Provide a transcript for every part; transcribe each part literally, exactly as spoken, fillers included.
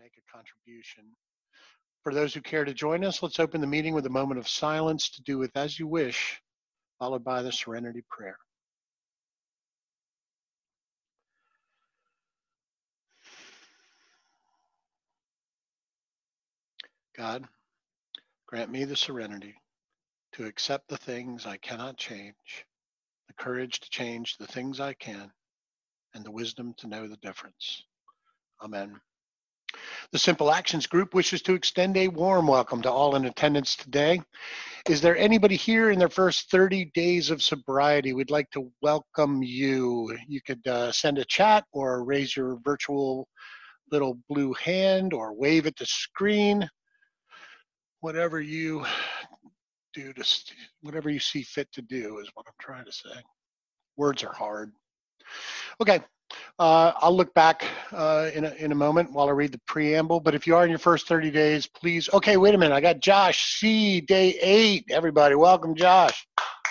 make a contribution. For those who care to join us, let's open the meeting with a moment of silence to do with as you wish, followed by the Serenity Prayer. God, grant me the serenity to accept the things I cannot change, the courage to change the things I can, and the wisdom to know the difference. Amen. The Simple Actions Group wishes to extend a warm welcome to all in attendance today. Is there anybody here in their first thirty days of sobriety? We'd like to welcome you. You could uh, send a chat or raise your virtual little blue hand or wave at the screen. Whatever you do to, whatever you see fit to do is what I'm trying to say. Words are hard. Okay. Uh, I'll look back uh, in, a, in a moment while I read the preamble, but if you are in your first thirty days, please, okay, wait a minute, I got Josh C, day eight, everybody, welcome Josh.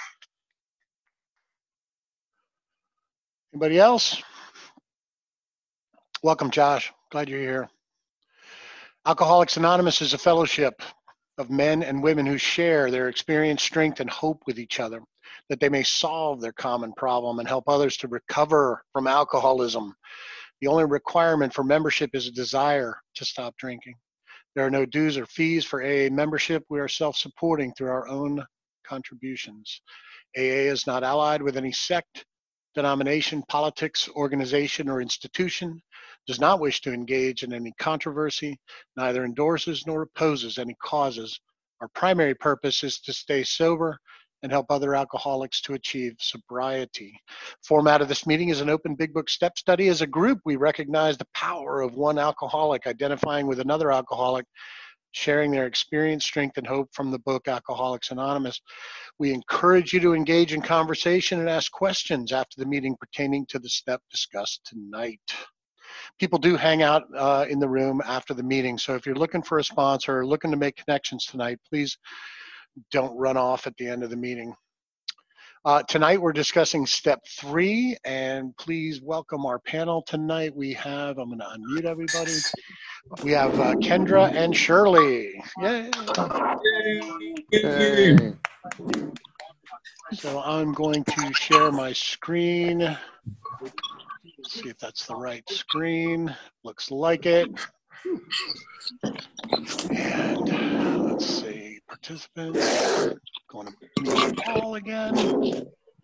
Anybody else? Welcome Josh, glad you're here. Alcoholics Anonymous is a fellowship of men and women who share their experience, strength, and hope with each other, that they may solve their common problem and help others to recover from alcoholism. The only requirement for membership is a desire to stop drinking. There are no dues or fees for A A membership. We are self-supporting through our own contributions. A A is not allied with any sect, denomination, politics, organization, or institution, does not wish to engage in any controversy, neither endorses nor opposes any causes. Our primary purpose is to stay sober and help other alcoholics to achieve sobriety. Format of this meeting is an open Big Book step study. As a group, we recognize the power of one alcoholic identifying with another alcoholic, sharing their experience, strength, and hope from the book Alcoholics Anonymous. We encourage you to engage in conversation and ask questions after the meeting pertaining to the step discussed tonight. People do hang out uh, in the room after the meeting, so if you're looking for a sponsor or looking to make connections tonight, please don't run off at the end of the meeting. Uh, tonight we're discussing step three, and please welcome our panel tonight. We have, I'm going to unmute everybody. We have uh, Kendra and Shirley. Yay. Yay. So I'm going to share my screen. Let's see if that's the right screen. Looks like it. And let's see, participants. Going to mute all again.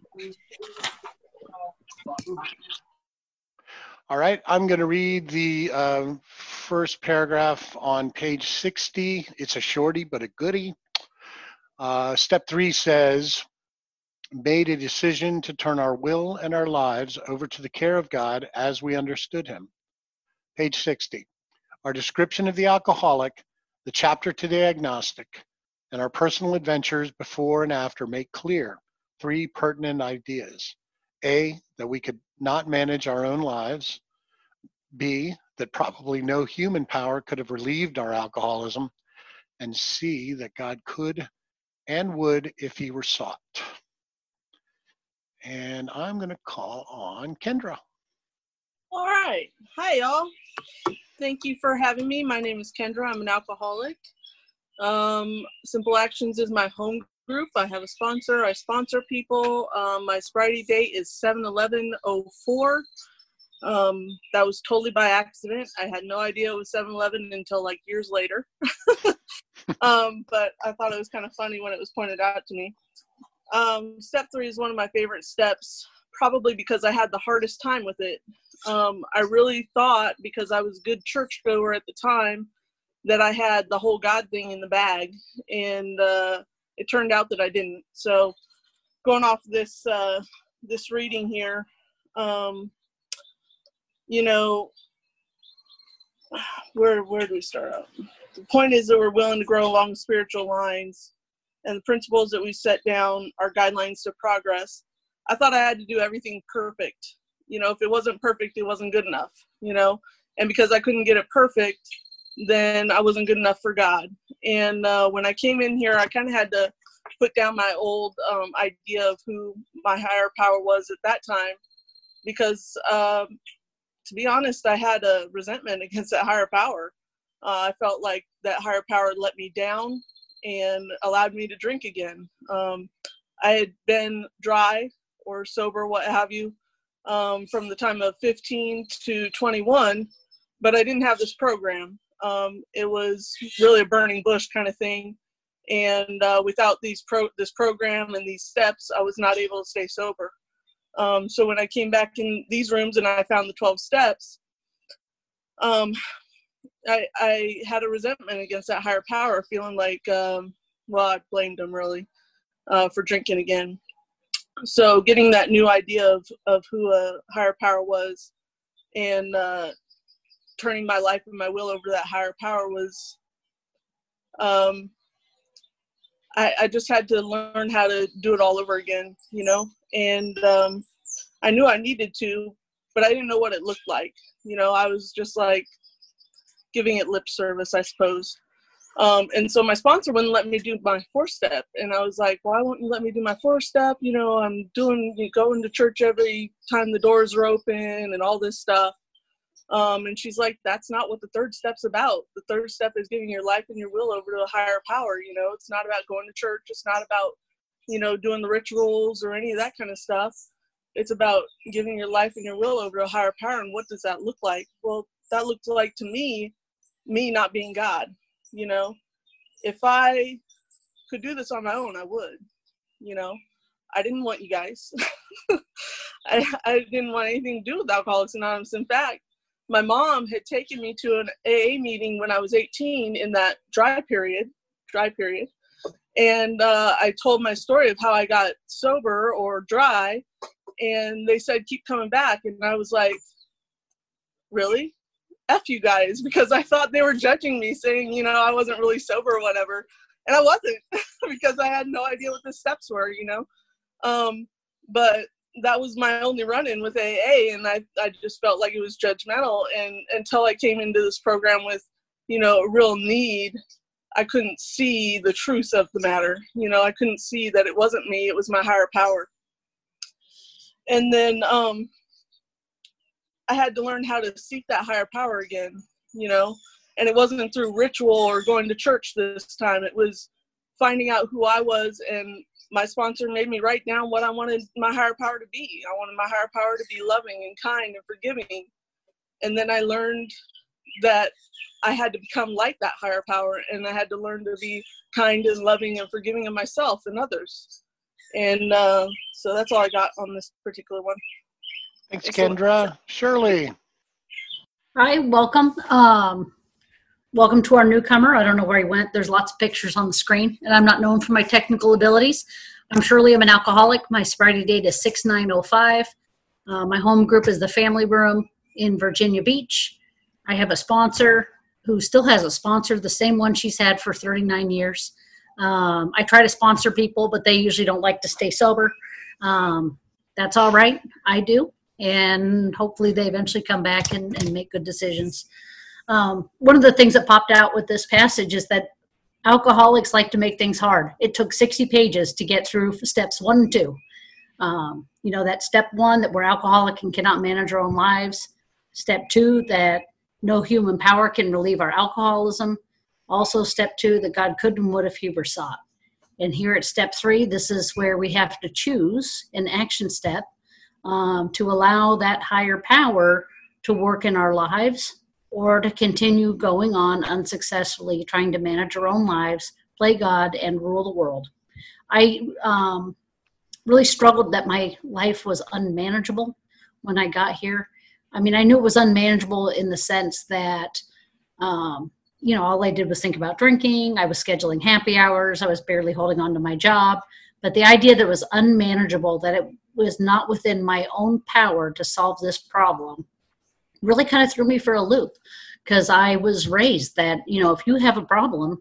All right, I'm going to read the uh, first paragraph on page sixty. It's a shorty, but a goodie. Uh, step three says, made a decision to turn our will and our lives over to the care of God as we understood him. Page sixty. Our description of the alcoholic, the chapter to the agnostic, and our personal adventures before and after make clear three pertinent ideas. A, that we could not manage our own lives. B, that probably no human power could have relieved our alcoholism. And C, that God could and would if he were sought. And I'm going to call on Kendra. All right. Hi, y'all. Thank you for having me. My name is Kendra. I'm an alcoholic. Um, Simple Actions is my home group. I have a sponsor. I sponsor people. Um, my sobriety date is seven eleven oh four. Um, that was totally by accident. I had no idea it was seven eleven until like years later. um, but I thought it was kind of funny when it was pointed out to me. Um, step three is one of my favorite steps, probably because I had the hardest time with it. Um, I really thought, because I was a good churchgoer at the time, that I had the whole God thing in the bag, and uh, it turned out that I didn't. So going off this uh, this reading here, um, you know, where where do we start out? The point is that we're willing to grow along spiritual lines, and the principles that we set down are guidelines to progress. I thought I had to do everything perfect. You know, if it wasn't perfect, it wasn't good enough, you know, and because I couldn't get it perfect, then I wasn't good enough for God. And uh, when I came in here, I kind of had to put down my old um, idea of who my higher power was at that time, because um, to be honest, I had a resentment against that higher power. Uh, I felt like that higher power let me down and allowed me to drink again. Um, I had been dry or sober, what have you, um, from the time of fifteen to twenty-one, but I didn't have this program. Um, it was really a burning bush kind of thing. And uh, without these pro this program and these steps, I was not able to stay sober. Um, so when I came back in these rooms and I found the twelve steps, um, I, I had a resentment against that higher power, feeling like, um, well, I blamed him really uh, for drinking again. So getting that new idea of, of who a higher power was and uh, turning my life and my will over to that higher power was, um, I, I just had to learn how to do it all over again, you know, and um, I knew I needed to, but I didn't know what it looked like. You know, I was just like giving it lip service, I suppose. Um, and so my sponsor wouldn't let me do my four step. And I was like, why won't you let me do my four step? You know, I'm doing, going to church every time the doors are open and all this stuff. Um, and she's like, that's not what the third step's about. The third step is giving your life and your will over to a higher power. You know, it's not about going to church. It's not about, you know, doing the rituals or any of that kind of stuff. It's about giving your life and your will over to a higher power. And what does that look like? Well, that looked like to me, me not being God. You know, if I could do this on my own, I would. You know, I didn't want you guys. I, I didn't want anything to do with Alcoholics Anonymous. In fact, my mom had taken me to an A A meeting when I was eighteen in that dry period, dry period. And uh, I told my story of how I got sober or dry. And they said, keep coming back. And I was like, really? F you guys, because I thought they were judging me, saying, you know, I wasn't really sober or whatever. And I wasn't because I had no idea what the steps were, you know. Um, but that was my only run-in with A A, and I, I just felt like it was judgmental. And until I came into this program with, you know, a real need, I couldn't see the truth of the matter. You know, I couldn't see that it wasn't me, it was my higher power. And then um, I had to learn how to seek that higher power again, you know, and it wasn't through ritual or going to church this time. It was finding out who I was, and my sponsor made me write down what I wanted my higher power to be. I wanted my higher power to be loving and kind and forgiving. And then I learned that I had to become like that higher power, and I had to learn to be kind and loving and forgiving of myself and others. And uh, so that's all I got on this particular one. Thanks, Kendra. Shirley. Hi, welcome. Um, welcome to our newcomer. I don't know where he went. There's lots of pictures on the screen, and I'm not known for my technical abilities. I'm Shirley. I'm an alcoholic. My sobriety date is six nine oh five. Uh, my home group is the Family Room in Virginia Beach. I have a sponsor who still has a sponsor, the same one she's had for thirty-nine years. Um, I try to sponsor people, but they usually don't like to stay sober. Um, that's all right. I do. And hopefully they eventually come back and, and make good decisions. Um, one of the things that popped out with this passage is that alcoholics like to make things hard. It took sixty pages to get through steps one and two. Um, you know, that step one, that we're alcoholic and cannot manage our own lives. Step two, that no human power can relieve our alcoholism. Also step two, that God could and would if he were sought. And here at step three, this is where we have to choose an action step um, to allow that higher power to work in our lives, or to continue going on unsuccessfully trying to manage our own lives, play God, and rule the world. I um, really struggled that my life was unmanageable when I got here. I mean, I knew it was unmanageable in the sense that, um, you know, all I did was think about drinking. I was scheduling happy hours. I was barely holding on to my job. But the idea that it was unmanageable, that it was not within my own power to solve this problem, really kind of threw me for a loop, because I was raised that, you know, if you have a problem,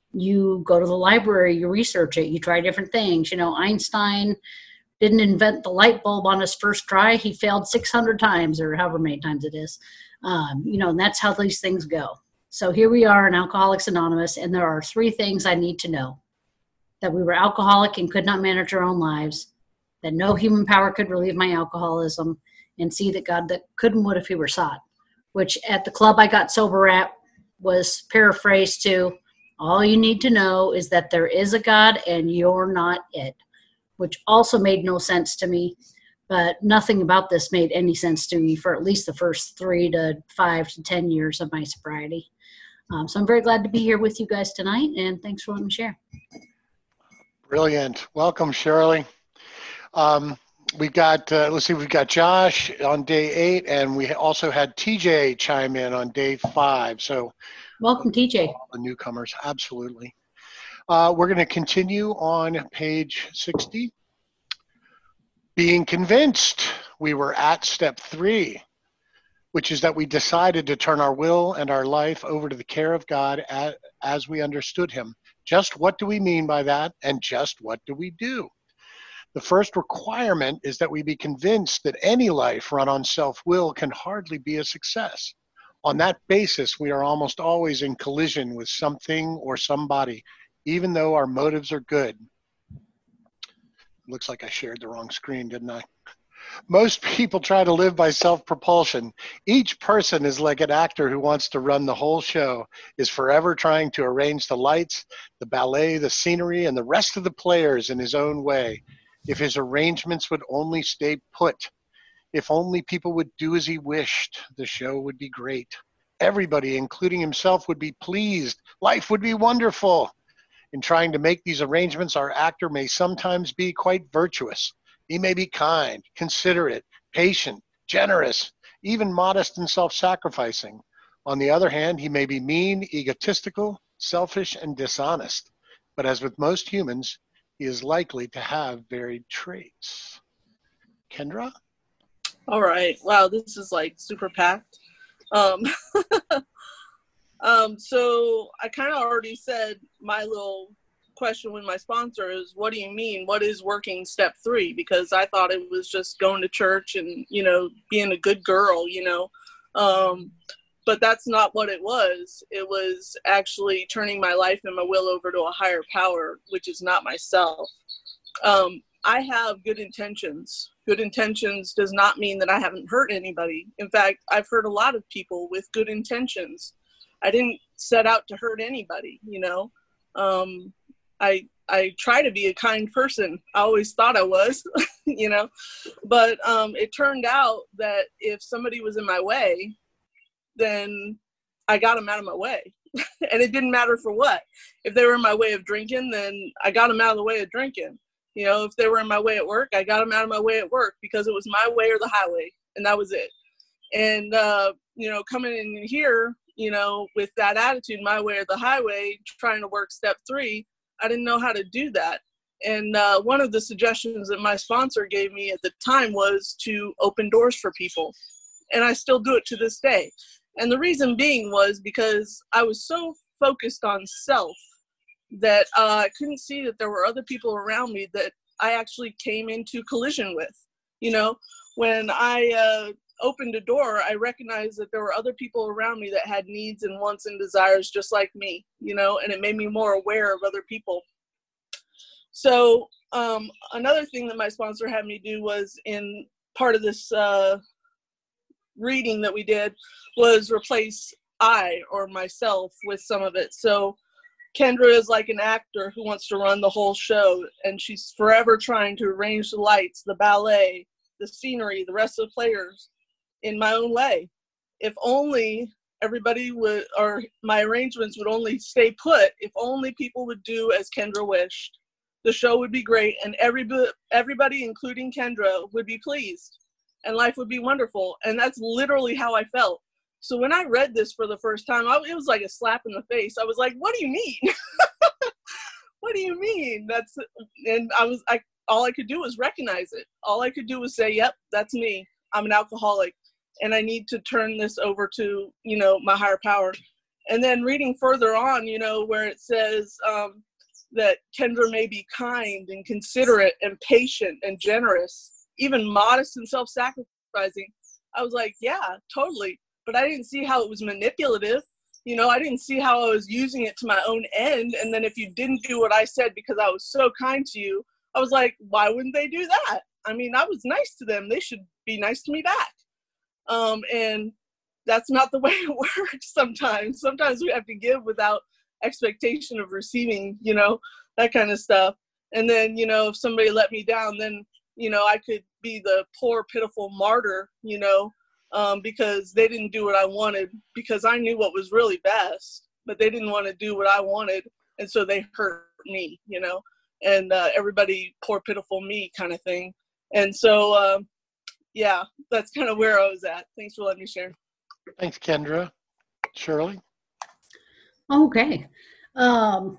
you go to the library, you research it, you try different things. You know, Einstein didn't invent the light bulb on his first try. He failed six hundred times, or however many times it is. Um, you know, and that's how these things go. So here we are in Alcoholics Anonymous, and there are three things I need to know: that we were alcoholic and could not manage our own lives, that no human power could relieve my alcoholism, and see that God that could and would if he were sought, which at the club I got sober at, was paraphrased to, all you need to know is that there is a God and you're not it, which also made no sense to me. But nothing about this made any sense to me for at least the first three to five to ten years of my sobriety. Um, so I'm very glad to be here with you guys tonight, and thanks for letting me share. Brilliant. Welcome, Shirley. Um, we've got, uh, let's see, we've got Josh on day eight, and we also had T J chime in on day five. So welcome, T J. All the newcomers, absolutely. Uh, we're going to continue on page sixty. Being convinced. We were at step three, which is that we decided to turn our will and our life over to the care of God as, as we understood him. Just what do we mean by that, and just what do we do? The first requirement is that we be convinced that any life run on self-will can hardly be a success. On that basis, we are almost always in collision with something or somebody, even though our motives are good. Looks like I shared the wrong screen, didn't I? Most people try to live by self-propulsion. Each person is like an actor who wants to run the whole show, is forever trying to arrange the lights, the ballet, the scenery, and the rest of the players in his own way. If his arrangements would only stay put, if only people would do as he wished, the show would be great. Everybody, including himself, would be pleased. Life would be wonderful. In trying to make these arrangements, our actor may sometimes be quite virtuous. He may be kind, considerate, patient, generous, even modest and self-sacrificing. On the other hand, he may be mean, egotistical, selfish, and dishonest. But as with most humans, he is likely to have varied traits. Kendra? All right. Wow, this is like super packed. Um, um, so I kind of already said my little question with my sponsor is, what do you mean? What is working step three? Because I thought it was just going to church and, you know, being a good girl, you know. Um, but that's not what it was. It was actually turning my life and my will over to a higher power, which is not myself. Um, I have good intentions. Good intentions does not mean that I haven't hurt anybody. In fact, I've hurt a lot of people with good intentions. I didn't set out to hurt anybody, you know. Um, I I try to be a kind person. I always thought I was, you know. But um, it turned out that if somebody was in my way, then I got them out of my way. And it didn't matter for what. If they were in my way of drinking, then I got them out of the way of drinking. You know, if they were in my way at work, I got them out of my way at work because it was my way or the highway, and that was it. And, uh, you know, coming in here, you know, with that attitude, my way or the highway, trying to work step three, I didn't know how to do that. And uh, one of the suggestions that my sponsor gave me at the time was to open doors for people. And I still do it to this day. And the reason being was because I was so focused on self that uh, I couldn't see that there were other people around me that I actually came into collision with. You know, when I uh, opened a door, I recognized that there were other people around me that had needs and wants and desires just like me, you know, and it made me more aware of other people. So um, another thing that my sponsor had me do was, in part of this uh, reading that we did, was replace I or myself with some of it. So Kendra is like an actor who wants to run the whole show, and she's forever trying to arrange the lights, the ballet, the scenery, the rest of the players in my own way. If only everybody would, or my arrangements would only stay put, if only people would do as Kendra wished, the show would be great, and everybody, everybody, including Kendra, would be pleased, and life would be wonderful. And that's literally how I felt. So when I read this for the first time, I, it was like a slap in the face. I was like, what do you mean? What do you mean? That's, and I was, I, all I could do was recognize it. All I could do was say, yep, that's me. I'm an alcoholic, and I need to turn this over to, you know, my higher power. And then reading further on, you know, where it says um, that Kendra may be kind and considerate and patient and generous, even modest and self-sacrificing. I was like, yeah, totally. But I didn't see how it was manipulative. You know, I didn't see how I was using it to my own end. And then if you didn't do what I said because I was so kind to you, I was like, why wouldn't they do that? I mean, I was nice to them. They should be nice to me back. Um, and that's not the way it works sometimes. Sometimes we have to give without expectation of receiving, you know, that kind of stuff. And then, you know, if somebody let me down, then, you know, I could be the poor, pitiful martyr, you know, um, because they didn't do what I wanted, because I knew what was really best, but they didn't want to do what I wanted. And so they hurt me, you know, and uh, everybody, poor, pitiful me kind of thing. And so, um, yeah, that's kind of where I was at. Thanks for letting me share. Thanks, Kendra. Shirley? Okay. Um,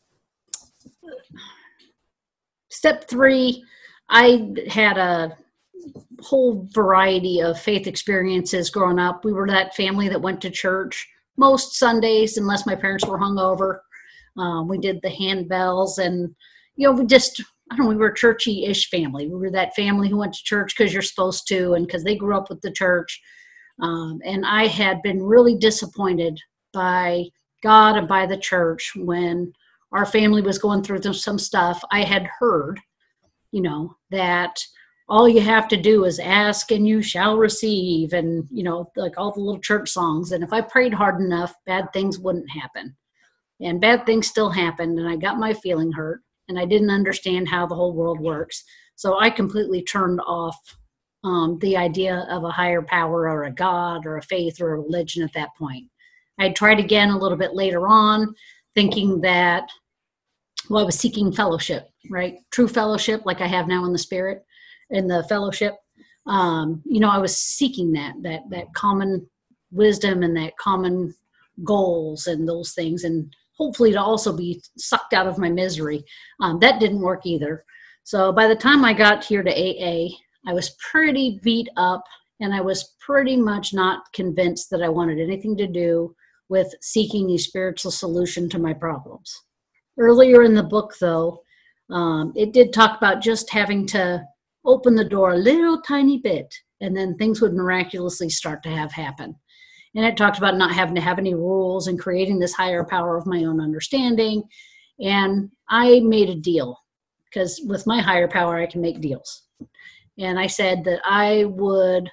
step three, I had a whole variety of faith experiences growing up. We were that family that went to church most Sundays, unless my parents were hungover. Um, we did the handbells, and, you know, we just, I don't know, we were a churchy-ish family. We were that family who went to church because you're supposed to, and because they grew up with the church. Um, and I had been really disappointed by God and by the church when our family was going through some stuff. I had heard, you know, that all you have to do is ask and you shall receive, and, you know, like all the little church songs. And if I prayed hard enough, bad things wouldn't happen. And bad things still happened, and I got my feeling hurt, and I didn't understand how the whole world works. So I completely turned off um, the idea of a higher power or a God or a faith or a religion at that point. I tried again a little bit later on, thinking that, well, I was seeking fellowship, right? True fellowship, like I have now in the Spirit, in the fellowship. Um, you know, I was seeking that, that, that common wisdom and that common goals and those things, and hopefully to also be sucked out of my misery. Um, that didn't work either. So by the time I got here to A A, I was pretty beat up, and I was pretty much not convinced that I wanted anything to do with seeking a spiritual solution to my problems. Earlier in the book, though, um, it did talk about just having to open the door a little tiny bit, and then things would miraculously start to have happen. And it talked about not having to have any rules and creating this higher power of my own understanding. And I made a deal, because with my higher power, I can make deals. And I said that I would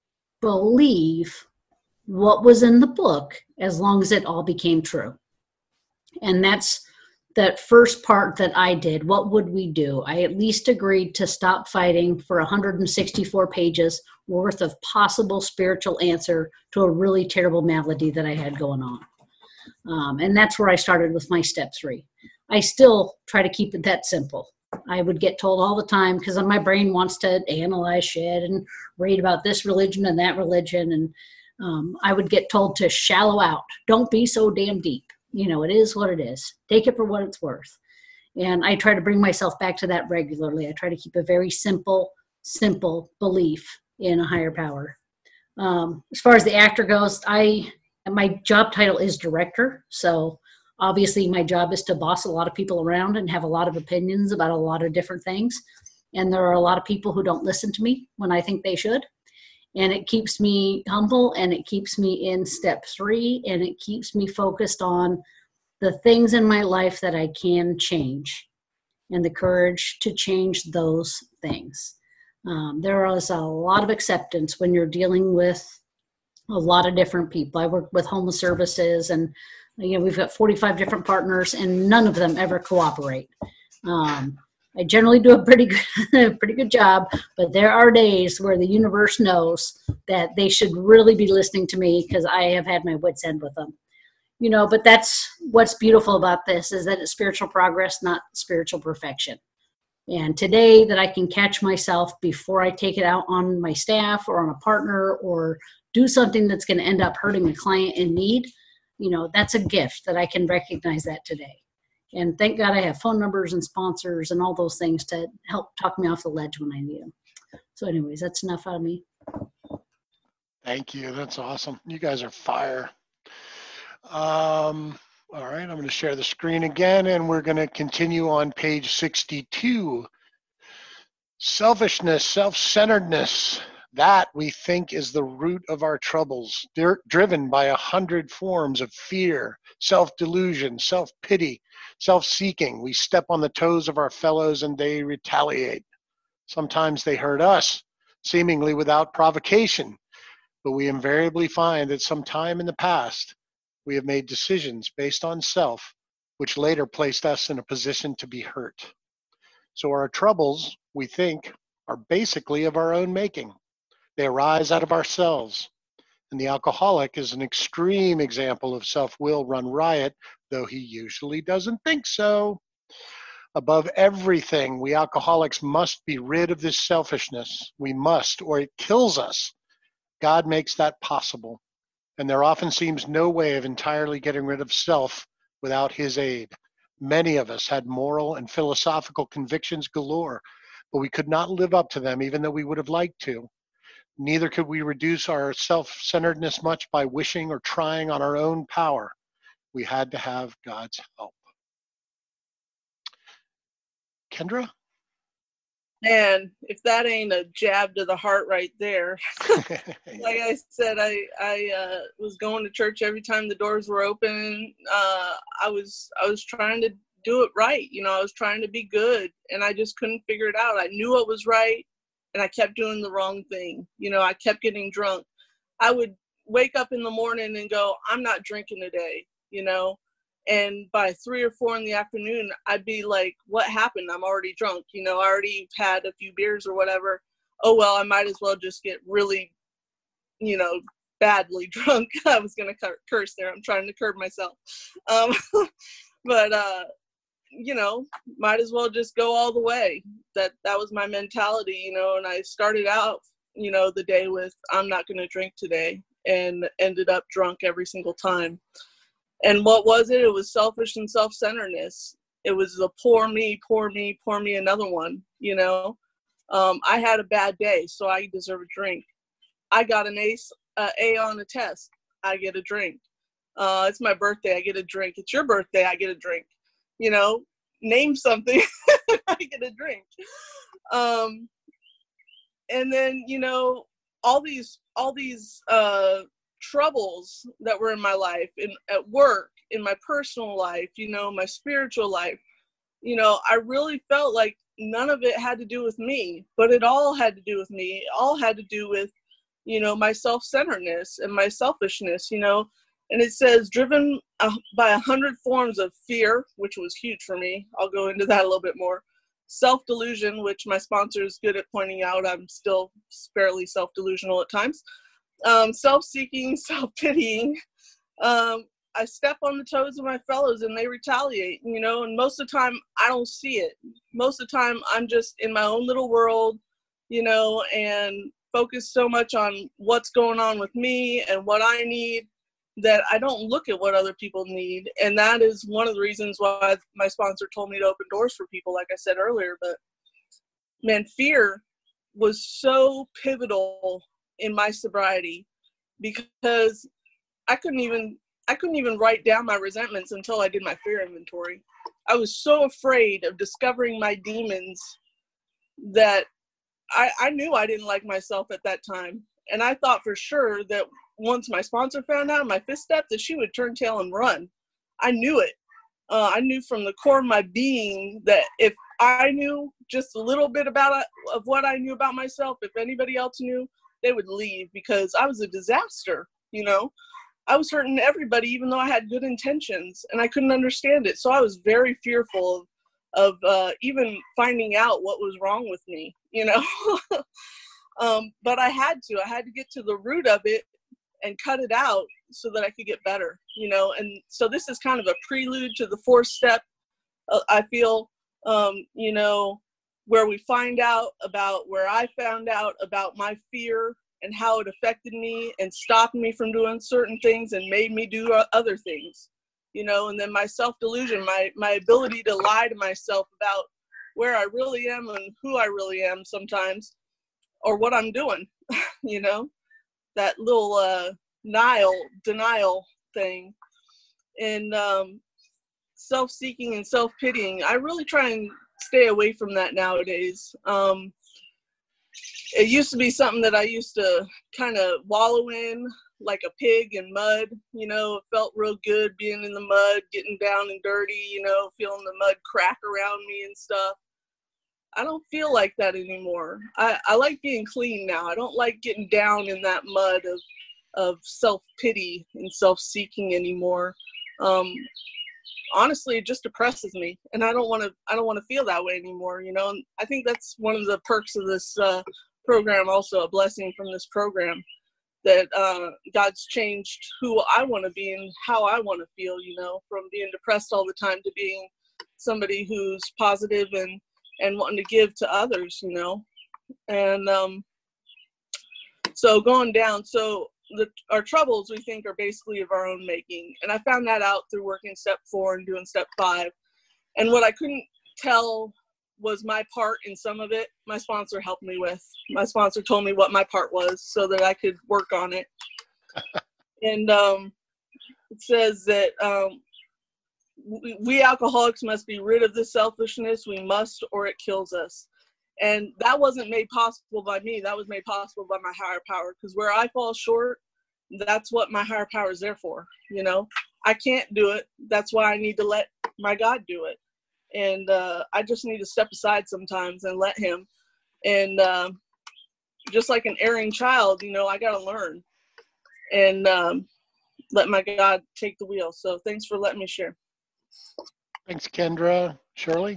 believe what was in the book as long as it all became true. And that's that first part that I did. What would we do? I at least agreed to stop fighting for one hundred sixty-four pages worth of possible spiritual answer to a really terrible malady that I had going on. Um, and that's where I started with my step three. I still try to keep it that simple. I would get told all the time, because my brain wants to analyze shit and read about this religion and that religion. And um, I would get told to shallow out. Don't be so damn deep. You know, it is what it is. Take it for what it's worth. And I try to bring myself back to that regularly. I try to keep a very simple, simple belief in a higher power. Um, as far as the actor goes, I my job title is director. So obviously my job is to boss a lot of people around and have a lot of opinions about a lot of different things. And there are a lot of people who don't listen to me when I think they should. And it keeps me humble, and it keeps me in step three, and it keeps me focused on the things in my life that I can change and the courage to change those things. Um, there is a lot of acceptance when you're dealing with a lot of different people. I work with homeless services, and you know, we've got forty-five different partners, and none of them ever cooperate. Um, I generally do a pretty good, pretty good job, but there are days where the universe knows that they should really be listening to me, because I have had my wits end with them. You know, but that's what's beautiful about this, is that it's spiritual progress, not spiritual perfection. And today that I can catch myself before I take it out on my staff or on a partner or do something that's going to end up hurting a client in need, you know, that's a gift that I can recognize that today. And thank God I have phone numbers and sponsors and all those things to help talk me off the ledge when I need them. So anyways, that's enough out of me. Thank you. That's awesome. You guys are fire. Um, all right, I'm going to share the screen again, and we're going to continue on page sixty-two. Selfishness, self-centeredness, that we think is the root of our troubles, They're driven by a hundred forms of fear, self-delusion, self-pity, self-seeking. We step on the toes of our fellows and they retaliate. Sometimes they hurt us, seemingly without provocation. but we invariably find that sometime in the past, we have made decisions based on self, which later placed us in a position to be hurt. So our troubles, we think, are basically of our own making. They arise out of ourselves. And the alcoholic is an extreme example of self-will run riot, though he usually doesn't think so. Above everything, we alcoholics must be rid of this selfishness. We must, or it kills us. God makes that possible. And there often seems no way of entirely getting rid of self without his aid. Many of us had moral and philosophical convictions galore, but we could not live up to them even though we would have liked to. Neither could we reduce our self-centeredness much by wishing or trying on our own power. We had to have God's help. Kendra? Man, if that ain't a jab to the heart right there. Like I said, I I uh, was going to church every time the doors were open. Uh, I was I was trying to do it right. You know, I was trying to be good, and I just couldn't figure it out. I knew what was right, and I kept doing the wrong thing. You know, I kept getting drunk. I would wake up in the morning and go, I'm not drinking today, you know. And by three or four in the afternoon, I'd be like, what happened? I'm already drunk. You know, I already had a few beers or whatever. Oh, well, I might as well just get really, you know, badly drunk. I was going to curse there. I'm trying to curb myself. Um, but, uh, you know, might as well just go all the way. That, that was my mentality, you know, and I started out, you know, the day with, I'm not going to drink today, and ended up drunk every single time. And what was it? It was selfish and self-centeredness. It was the poor me, poor me, poor me, another one, you know. Um, I had a bad day, so I deserve a drink. I got an ace, uh, A on a test. I get a drink. Uh, it's my birthday. I get a drink. It's your birthday. I get a drink. You know, name something. I get a drink. Um, and then, you know, all these, all these, uh, troubles that were in my life, in at work, in my personal life, you know, my spiritual life, you know, I really felt like none of it had to do with me, but it all had to do with me. It all had to do with, you know, my self-centeredness and my selfishness, you know. And it says, driven uh, by a hundred forms of fear, which was huge for me. I'll go into that a little bit more. Self-delusion, which my sponsor is good at pointing out. I'm still fairly self-delusional at times. Um, self-seeking, self-pitying. Um, I step on the toes of my fellows and they retaliate, you know, and most of the time I don't see it. Most of the time I'm just in my own little world, you know, and focus so much on what's going on with me and what I need that I don't look at what other people need. And that is one of the reasons why my sponsor told me to open doors for people, like I said earlier. But man, fear was so pivotal in my sobriety, because I couldn't even I couldn't even write down my resentments until I did my fear inventory. I was so afraid of discovering my demons that I, I knew I didn't like myself at that time. And I thought for sure that once my sponsor found out my fifth step, that she would turn tail and run. I knew it. Uh, I knew from the core of my being that if I knew just a little bit about it, of what I knew about myself, if anybody else knew, they would leave, because I was a disaster, you know. I was hurting everybody, even though I had good intentions, and I couldn't understand it. So I was very fearful of, of uh, even finding out what was wrong with me, you know. um, but I had to. I had to get to the root of it and cut it out so that I could get better, you know. And so this is kind of a prelude to the fourth step, uh, I feel, um, you know, where we find out about where I found out about my fear and how it affected me and stopped me from doing certain things and made me do other things, you know. And then my self-delusion, my, my ability to lie to myself about where I really am and who I really am sometimes, or what I'm doing, you know, that little uh, denial, denial thing. And um, self-seeking and self-pitying, I really try and stay away from that nowadays. Um, it used to be something that I used to kind of wallow in like a pig in mud, you know. It felt real good being in the mud, getting down and dirty, you know, feeling the mud crack around me and stuff. I don't feel like that anymore. I, I like being clean now. I don't like getting down in that mud of of self-pity and self-seeking anymore. Um, honestly, it just depresses me, and I don't want to I don't want to feel that way anymore, you know. And I think that's one of the perks of this uh, program, also a blessing from this program, that uh, God's changed who I want to be and how I want to feel, you know, from being depressed all the time to being somebody who's positive and and wanting to give to others, you know. And um, so going down, so the, our troubles, we think, are basically of our own making. And I found that out through working step four and doing step five. And what I couldn't tell was my part in some of it, my sponsor helped me with. My sponsor told me what my part was so that I could work on it. And um, it says that um, we, we alcoholics must be rid of the selfishness. We must, or it kills us. And that wasn't made possible by me. That was made possible by my higher power. Because where I fall short, that's what my higher power is there for. You know, I can't do it. That's why I need to let my God do it. And uh, I just need to step aside sometimes and let him. And uh, just like an erring child, you know, I got to learn and um, let my God take the wheel. So thanks for letting me share. Thanks, Kendra. Shirley?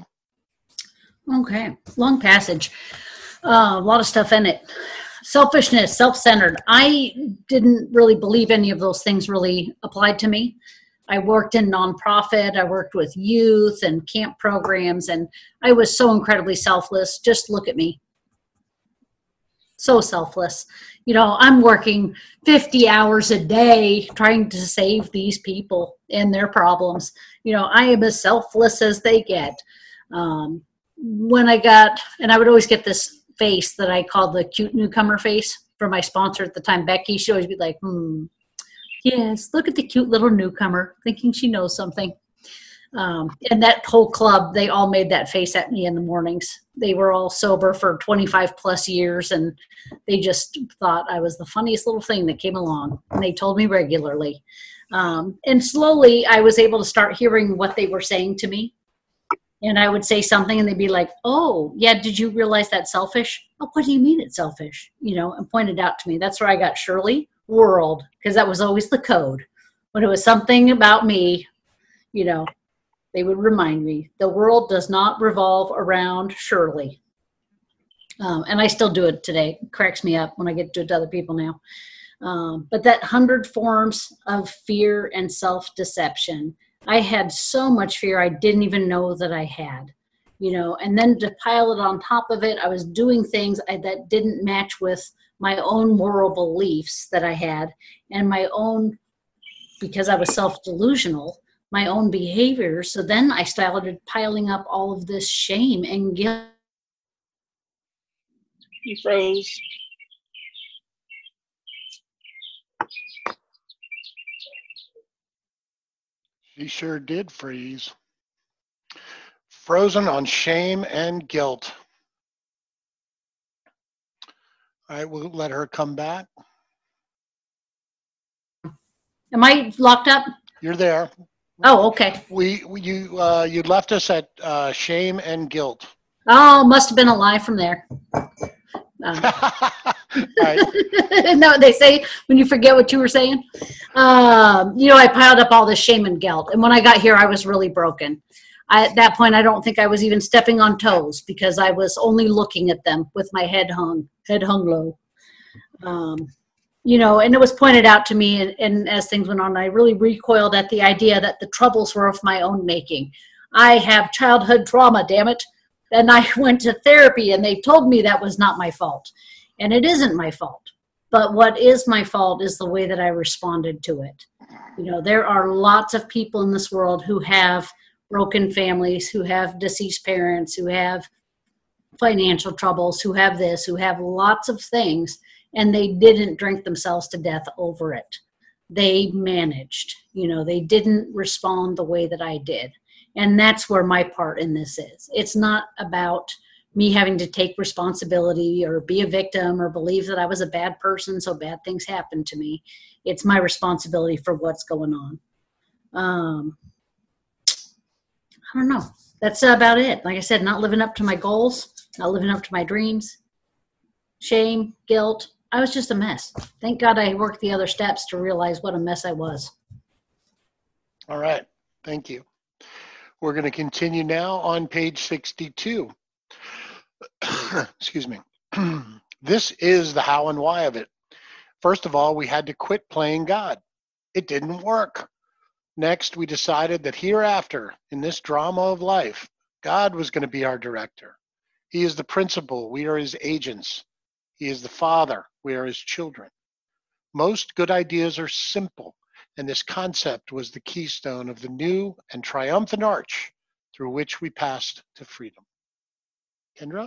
Okay, long passage. Uh, a lot of stuff in it. Selfishness, self-centered. I didn't really believe any of those things really applied to me. I worked in nonprofit. I worked with youth and camp programs, and I was so incredibly selfless. Just look at me. So selfless. You know, I'm working fifty hours a day trying to save these people and their problems. You know, I am as selfless as they get. Um, when I got, and I would always get this face that I called the cute newcomer face from my sponsor at the time, Becky. She'd always be like, hmm, yes, look at the cute little newcomer, thinking she knows something. Um, and that whole club, they all made that face at me in the mornings. They were all sober for twenty-five plus years, and they just thought I was the funniest little thing that came along. And they told me regularly. Um, and slowly, I was able to start hearing what they were saying to me. And I would say something, and they'd be like, oh, yeah, did you realize that's selfish? Oh, what do you mean it's selfish? You know, and pointed out to me. That's where I got Shirley World, because that was always the code. When it was something about me, you know, they would remind me, the world does not revolve around Shirley. Um, and I still do it today. It cracks me up when I get to it to other people now. Um, but that hundred forms of fear and self-deception, I had so much fear I didn't even know that I had, you know, and then to pile it on top of it, I was doing things I, that didn't match with my own moral beliefs that I had and my own, because I was self-delusional, my own behavior. So then I started piling up all of this shame and guilt. He froze. She sure did freeze. Frozen on shame and guilt. All right, we'll let her come back. Am I locked up? You're there. Oh, okay. We, we you uh, you left us at uh, shame and guilt. Oh, must have been a lie from there. Um, Right. Isn't that what they say when you forget what you were saying? Um, you know, I piled up all this shame and guilt. And when I got here, I was really broken. I, at that point, I don't think I was even stepping on toes because I was only looking at them with my head hung, head hung low. Um, you know, and it was pointed out to me, and, and as things went on, I really recoiled at the idea that the troubles were of my own making. I have childhood trauma, damn it. And I went to therapy, and they told me that was not my fault. And it isn't my fault. But what is my fault is the way that I responded to it. You know, there are lots of people in this world who have broken families, who have deceased parents, who have financial troubles, who have this, who have lots of things, and they didn't drink themselves to death over it. They managed. You know, they didn't respond the way that I did. And that's where my part in this is. It's not about me having to take responsibility or be a victim or believe that I was a bad person so bad things happened to me. It's my responsibility for what's going on. Um, I don't know. That's about it. Like I said, not living up to my goals. not living up to my dreams, shame, guilt. I was just a mess. Thank God I worked the other steps to realize what a mess I was. All right. Thank you. We're going to continue now on page sixty-two. Excuse me. This is the how and why of it. First of all, we had to quit playing God. It didn't work. Next, we decided that hereafter, in this drama of life, God was going to be our director. He is the principal. We are his agents. He is the father. We are his children. Most good ideas are simple, and this concept was the keystone of the new and triumphant arch through which we passed to freedom. Kendra?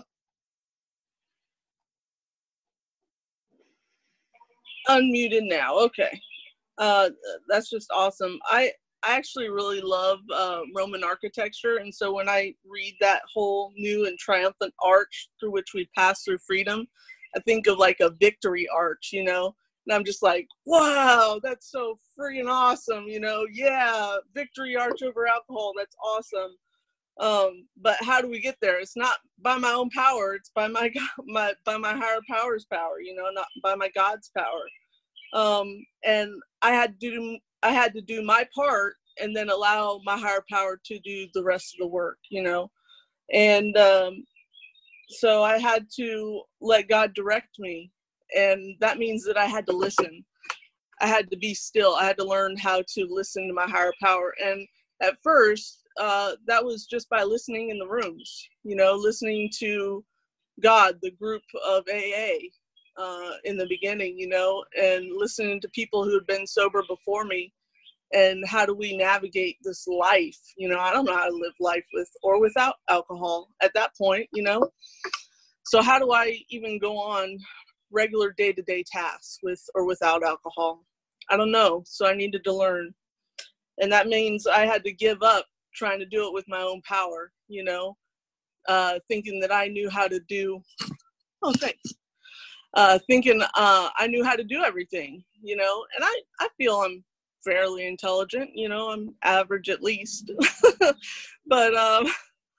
Unmuted now. Okay. Uh, that's just awesome. I, I actually really love uh, Roman architecture. And so when I read that whole new and triumphant arch through which we pass through freedom, I think of like a victory arch, you know, and I'm just like, wow, that's so friggin' awesome. You know, yeah, victory arch over alcohol. That's awesome. Um, but how do we get there? It's not by my own power. It's by my, my, by my higher power's power, you know, not by my God's power. Um, and I had to do, I had to do my part and then allow my higher power to do the rest of the work, you know? And, um, so I had to let God direct me. And that means that I had to listen. I had to be still. I had to learn how to listen to my higher power. And at first, uh, that was just by listening in the rooms, you know, listening to God, the group of A A uh, in the beginning, you know, and listening to people who had been sober before me. And how do we navigate this life? You know, I don't know how to live life with or without alcohol at that point, you know. So how do I even go on regular day-to-day tasks with or without alcohol? I don't know. So I needed to learn. And that means I had to give up trying to do it with my own power, you know, uh, thinking that I knew how to do, oh, thanks. Uh, thinking uh, I knew how to do everything, you know, and I, I feel I'm fairly intelligent, you know, I'm average at least. But um,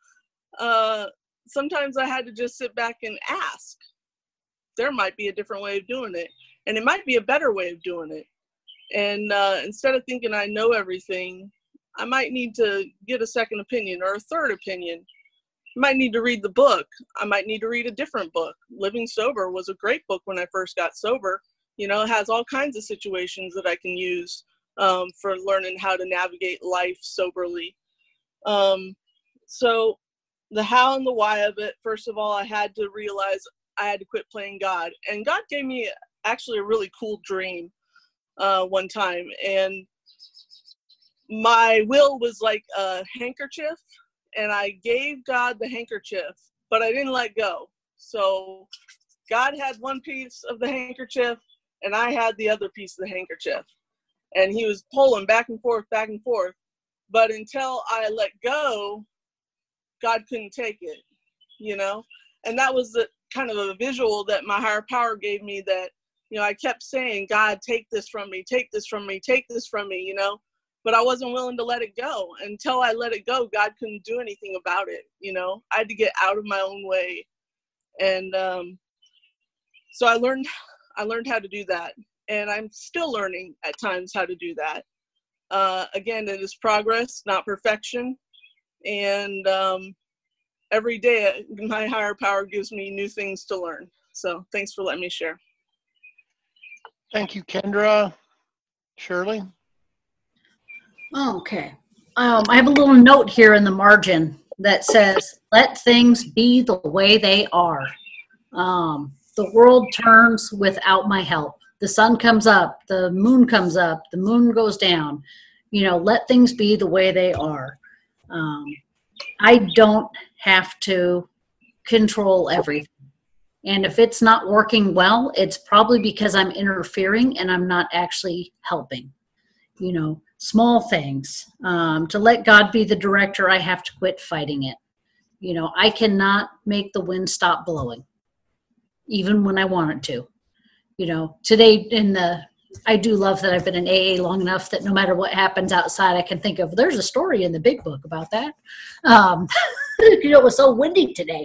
uh, sometimes I had to just sit back and ask. There might be a different way of doing it, and it might be a better way of doing it. And uh, instead of thinking I know everything, I might need to get a second opinion or a third opinion. I might need to read the book. I might need to read a different book. Living Sober was a great book when I first got sober. You know, it has all kinds of situations that I can use um, for learning how to navigate life soberly. Um, so the how and the why of it, first of all, I had to realize I had to quit playing God. And God gave me actually a really cool dream uh, one time. And my will was like a handkerchief, and I gave God the handkerchief, but I didn't let go. So God had one piece of the handkerchief, and I had the other piece of the handkerchief. And he was pulling back and forth, back and forth. But until I let go, God couldn't take it, you know? And that was the kind of a visual that my higher power gave me, that, you know, I kept saying, God, take this from me, take this from me, take this from me, you know? But I wasn't willing to let it go. Until I let it go, God couldn't do anything about it, you know? I had to get out of my own way. And um, so I learned, I learned how to do that. And I'm still learning at times how to do that. Uh, again, it is progress, not perfection. And um, every day, my higher power gives me new things to learn. So thanks for letting me share. Thank you, Kendra. Shirley? Okay. Um, I have a little note here in the margin that says, let things be the way they are. Um, the world turns without my help. The sun comes up, the moon comes up, the moon goes down. You know, let things be the way they are. Um, I don't have to control everything. And if it's not working well, it's probably because I'm interfering and I'm not actually helping. You know, small things. Um, to let God be the director, I have to quit fighting it. You know, I cannot make the wind stop blowing, even when I want it to. You know, today in the, I do love that I've been in A A long enough that no matter what happens outside, I can think of, there's a story in the big book about that. Um, you know, it was so windy today.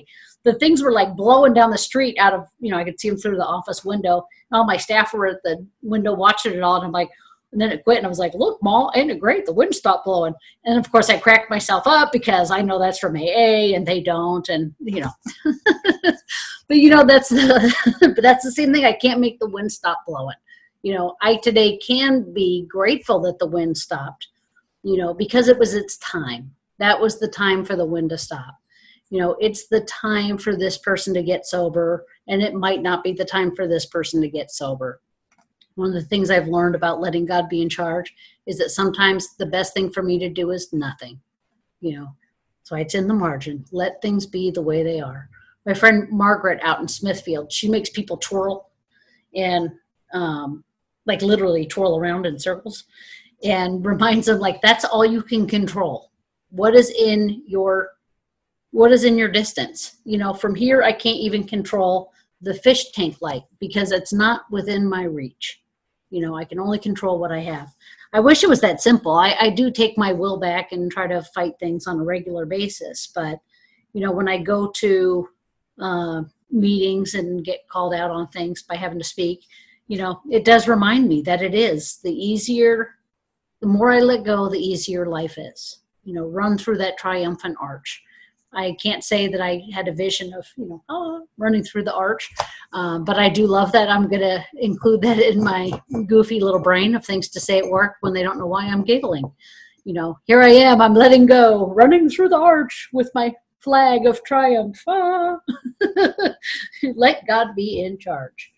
the things were like blowing down the street out of, you know, I could see them through the office window. And all my staff were at the window watching it all. And I'm like, and then it quit. And I was like, look, Ma, ain't it great? The wind stopped blowing. And of course I cracked myself up because I know that's from A A and they don't. And, you know, but you know, that's the, but that's the same thing. I can't make the wind stop blowing. You know, I today can be grateful that the wind stopped, you know, because it was its time. That was the time for the wind to stop. You know, it's the time for this person to get sober, and it might not be the time for this person to get sober. One of the things I've learned about letting God be in charge is that sometimes the best thing for me to do is nothing, you know. So it's in the margin. Let things be the way they are. My friend Margaret out in Smithfield, she makes people twirl and um, like literally twirl around in circles and reminds them like that's all you can control. What is in your What is in your distance? You know, from here, I can't even control the fish tank light because it's not within my reach. You know, I can only control what I have. I wish it was that simple. I, I do take my will back and try to fight things on a regular basis. But, you know, when I go to uh, meetings and get called out on things by having to speak, you know, it does remind me that it is. The easier, the more I let go, the easier life is. You know, run through that triumphant arch. I can't say that I had a vision of, you know, oh, running through the arch, um, but I do love that. I'm going to include that in my goofy little brain of things to say at work when they don't know why I'm giggling. You know, here I am, I'm letting go, running through the arch with my flag of triumph. Ah. Let God be in charge.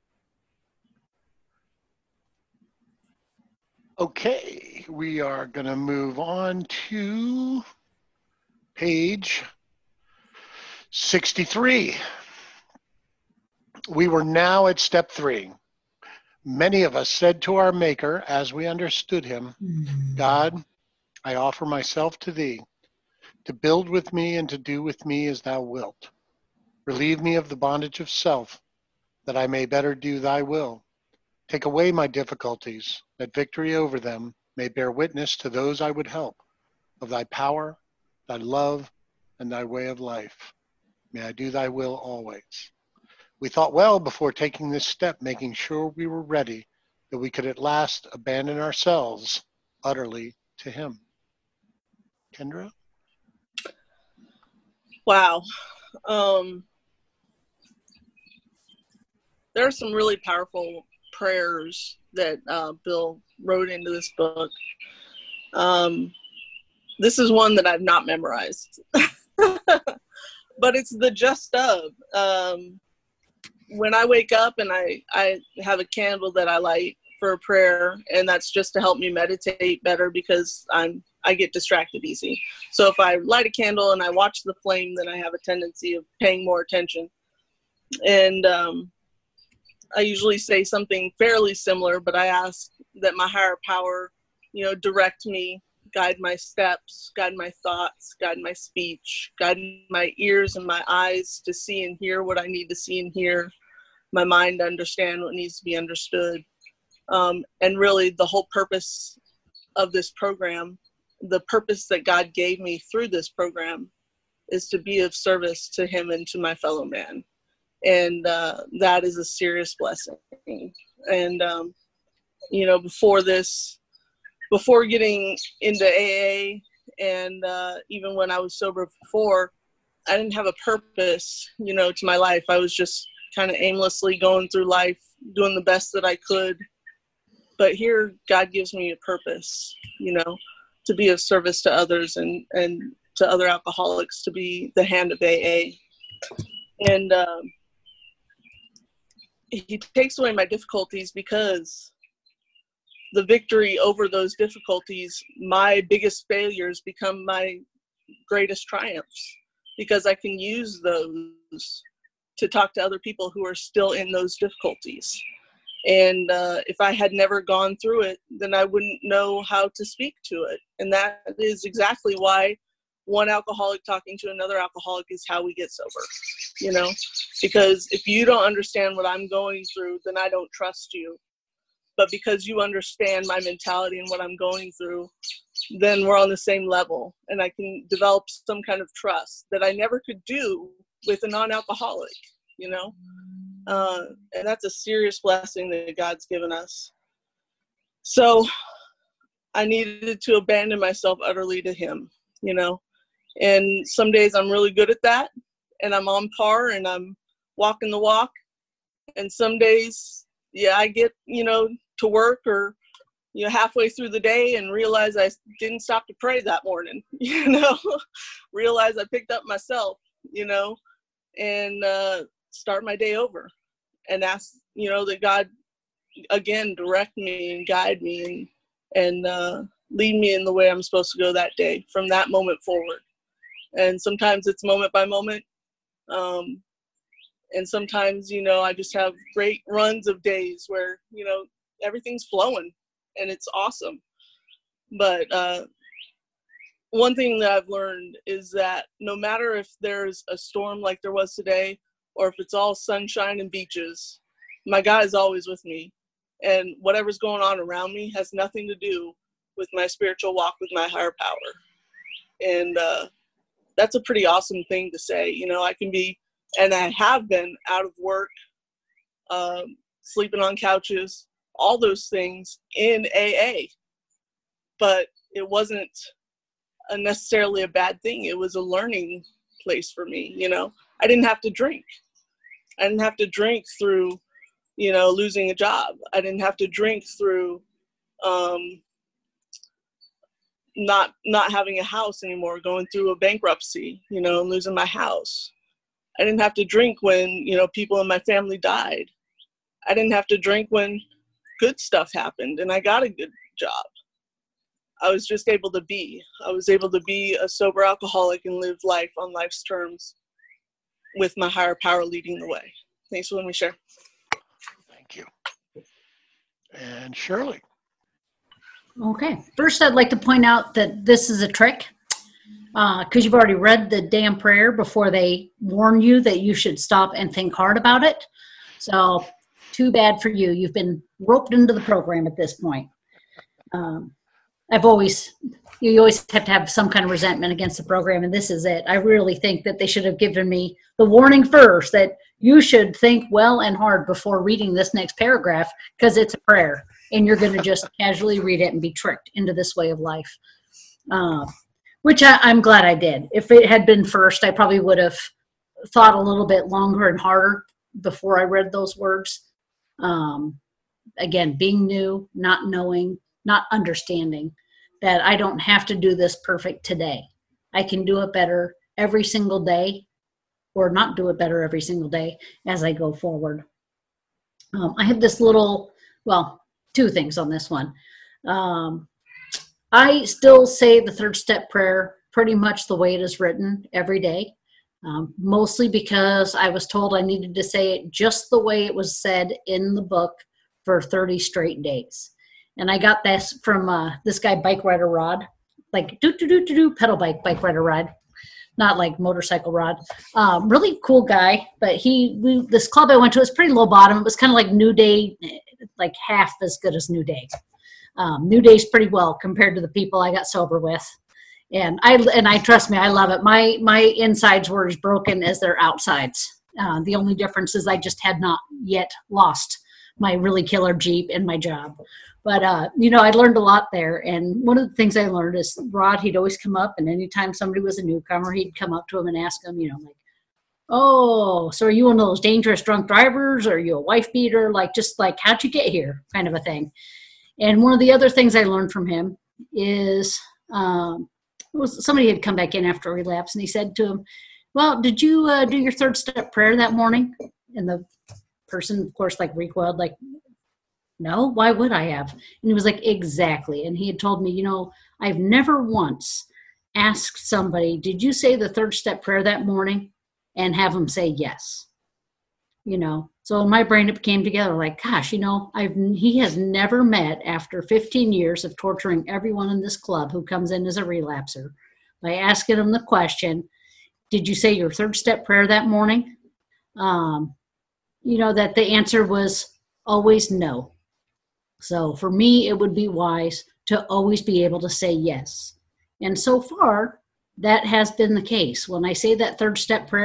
Okay, we are going to move on to page sixty-three. We were now at step three. Many of us said to our Maker, as we understood him, God, I offer myself to thee, to build with me and to do with me as thou wilt. Relieve me of the bondage of self, that I may better do thy will. Take away my difficulties, that victory over them may bear witness to those I would help, of thy power, thy love, and thy way of life. May I do thy will always. We thought well before taking this step, making sure we were ready, that we could at last abandon ourselves utterly to him. Kendra? Wow. Um, there are some really powerful prayers that uh, Bill wrote into this book. Um, This is one that I've not memorized, but it's the just of. Um, when I wake up and I, I have a candle that I light for a prayer, and that's just to help me meditate better because I'm I get distracted easy. So if I light a candle and I watch the flame, then I have a tendency of paying more attention. And um, I usually say something fairly similar, but I ask that my higher power, you know, direct me, guide my steps, guide my thoughts, guide my speech, guide my ears and my eyes to see and hear what I need to see and hear, my mind to understand what needs to be understood. Um, and really the whole purpose of this program, the purpose that God gave me through this program is to be of service to him and to my fellow man. And uh, that is a serious blessing. And, um, you know, before this, Before getting into A A and uh, even when I was sober before, I didn't have a purpose, you know, to my life. I was just kind of aimlessly going through life, doing the best that I could. But here, God gives me a purpose, you know, to be of service to others and, and to other alcoholics, to be the hand of A A. And um, he takes away my difficulties because the victory over those difficulties, my biggest failures become my greatest triumphs because I can use those to talk to other people who are still in those difficulties. And uh, if I had never gone through it, then I wouldn't know how to speak to it. And that is exactly why one alcoholic talking to another alcoholic is how we get sober, you know, because if you don't understand what I'm going through, then I don't trust you. But because you understand my mentality and what I'm going through, then we're on the same level and I can develop some kind of trust that I never could do with a non-alcoholic, you know? Uh, and that's a serious blessing that God's given us. So I needed to abandon myself utterly to him, you know? And some days I'm really good at that, and I'm on par, and I'm walking the walk. And some days, yeah, I get, you know, to work or, you know, halfway through the day and realize I didn't stop to pray that morning, you know, realize I picked up myself, you know, and uh, start my day over and ask, you know, that God, again, direct me and guide me and, and uh, lead me in the way I'm supposed to go that day from that moment forward. And sometimes it's moment by moment. Um, and sometimes, you know, I just have great runs of days where, you know, everything's flowing and it's awesome. But uh, one thing that I've learned is that no matter if there's a storm like there was today, or if it's all sunshine and beaches, my God is always with me. And whatever's going on around me has nothing to do with my spiritual walk with my higher power. And uh, that's a pretty awesome thing to say. You know, I can be, and I have been out of work, um, sleeping on couches, all those things in A A. But it wasn't a necessarily a bad thing. It was a learning place for me, you know. I didn't have to drink. I didn't have to drink through, you know, losing a job. I didn't have to drink through um, not not having a house anymore, going through a bankruptcy, you know, and losing my house. I didn't have to drink when, you know, people in my family died. I didn't have to drink when good stuff happened and I got a good job. I was just able to be. I was able to be a sober alcoholic and live life on life's terms with my higher power leading the way. Thanks for letting me share. Thank you. And Shirley. Okay. First, I'd like to point out that this is a trick because uh, you've already read the damn prayer before they warn you that you should stop and think hard about it. So too bad for you. You've been roped into the program at this point. Um, I've always, you always have to have some kind of resentment against the program, and this is it. I really think that they should have given me the warning first that you should think well and hard before reading this next paragraph because it's a prayer, and you're going to just casually read it and be tricked into this way of life, uh, which I, I'm glad I did. If it had been first, I probably would have thought a little bit longer and harder before I read those words. Um, again, being new, not knowing, not understanding that I don't have to do this perfect today. I can do it better every single day or not do it better every single day as I go forward. Um, I have this little, well, two things on this one. Um, I still say the third step prayer pretty much the way it is written every day, um, mostly because I was told I needed to say it just the way it was said in the book for thirty straight days. And I got this from uh, this guy, Bike Rider Rod, like do do do do do pedal bike, Bike Rider Rod, not like motorcycle rod. Um, really cool guy, but he we, this club I went to was pretty low bottom. It was kind of like New Day, like half as good as New Day. Um, New Day's pretty well compared to the people I got sober with, and I and I trust me, I love it. My my insides were as broken as their outsides. Uh, the only difference is I just had not yet lost my really killer Jeep and my job. But, uh, you know, I learned a lot there. And one of the things I learned is Rod, he'd always come up, and anytime somebody was a newcomer, he'd come up to him and ask him, you know, like, oh, so are you one of those dangerous drunk drivers? Or are you a wife beater? Like, just like, how'd you get here? Kind of a thing. And one of the other things I learned from him is um, was somebody had come back in after a relapse, and he said to him, well, did you uh, do your third step prayer that morning? And the person, of course, like recoiled, like, no, why would I have? And he was like, exactly. And he had told me, you know, I've never once asked somebody, did you say the third step prayer that morning? And have them say yes. You know, so in my brain it came together like, gosh, you know, I've he has never met after fifteen years of torturing everyone in this club who comes in as a relapser by asking them the question, did you say your third step prayer that morning? Um, you know, that the answer was always no. So for me, it would be wise to always be able to say yes. And so far, that has been the case. When I say that third step prayer,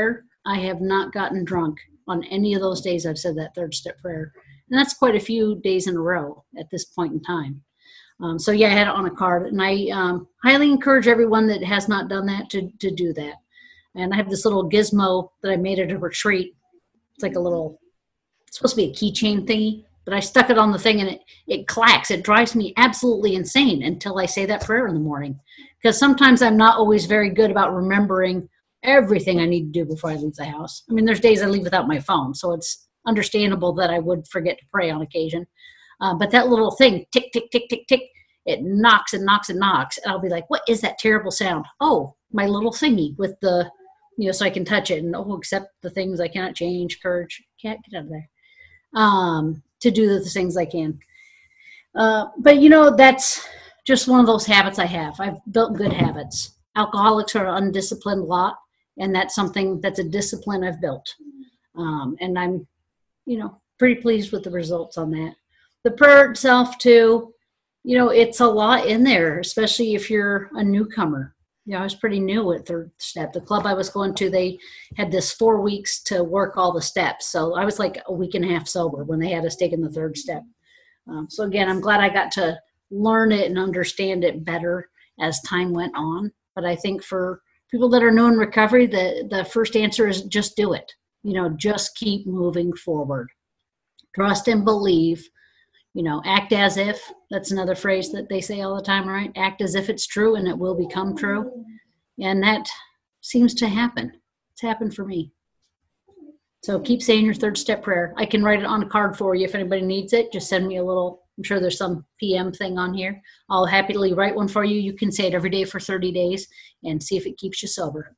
I have not gotten drunk on any of those days I've said that third step prayer. And that's quite a few days in a row at this point in time. Um, so yeah, I had it on a card, and I um, highly encourage everyone that has not done that to, to do that. And I have this little gizmo that I made at a retreat. It's like a little, it's supposed to be a keychain thingy, but I stuck it on the thing and it, it clacks. It drives me absolutely insane until I say that prayer in the morning. Because sometimes I'm not always very good about remembering everything I need to do before I leave the house. I mean, there's days I leave without my phone, so it's understandable that I would forget to pray on occasion. Uh, but that little thing, tick, tick, tick, tick, tick, it knocks and knocks and knocks. And I'll be like, what is that terrible sound? Oh, my little thingy with the, you know, so I can touch it and, oh, accept the things I cannot change, courage, can't get out of there, um, to do the things I can. Uh, but, you know, that's just one of those habits I have. I've built good habits. Alcoholics are an undisciplined lot, and that's something that's a discipline I've built. Um, and I'm, you know, pretty pleased with the results on that. The prayer itself, too, you know, it's a lot in there, especially if you're a newcomer. You know, I was pretty new at third step. The club I was going to, they had this four weeks to work all the steps. So I was like a week and a half sober when they had us taking the third step. Um, so again, I'm glad I got to learn it and understand it better as time went on. But I think for people that are new in recovery, the, the first answer is just do it. You know, just keep moving forward. Trust and believe. You know, act as if, that's another phrase that they say all the time, right? Act as if it's true and it will become true. And that seems to happen. It's happened for me. So keep saying your third step prayer. I can write it on a card for you if anybody needs it. Just send me a little, I'm sure there's some P M thing on here. I'll happily write one for you. You can say it every day for thirty days and see if it keeps you sober.